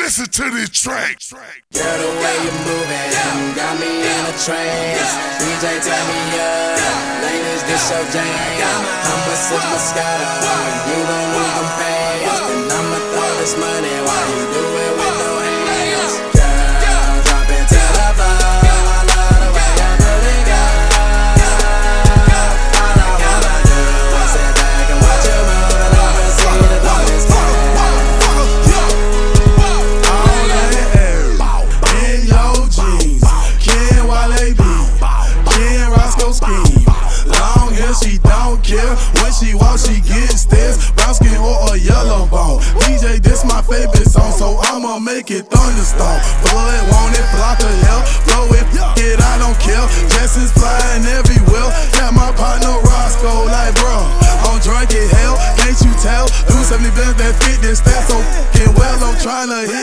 listen to this track. Girl, the way you moving got me in a trance. DJ, turn me up. Ladies, this your jam. I'ma sip Moscato. You gon' lose them pants. And I'ma throw this money while you do it with no hands. Girl, drop it to the floor. I love the way you do it, girl. All I wanna do is sit back and watch you move and oversee the darkness. She don't care when she walks, she gets stares. Brown skin or a yellow bone. DJ, this my favorite song, so I'ma make it thunderstorm. Blood, want it, block of hell. Blow it, I don't care. Jessens flying everywhere. Got my partner Roscoe, like bro, I'm drunk as hell. Can't you tell? 270 bands that fit this stat so fucking well. I'm tryna hit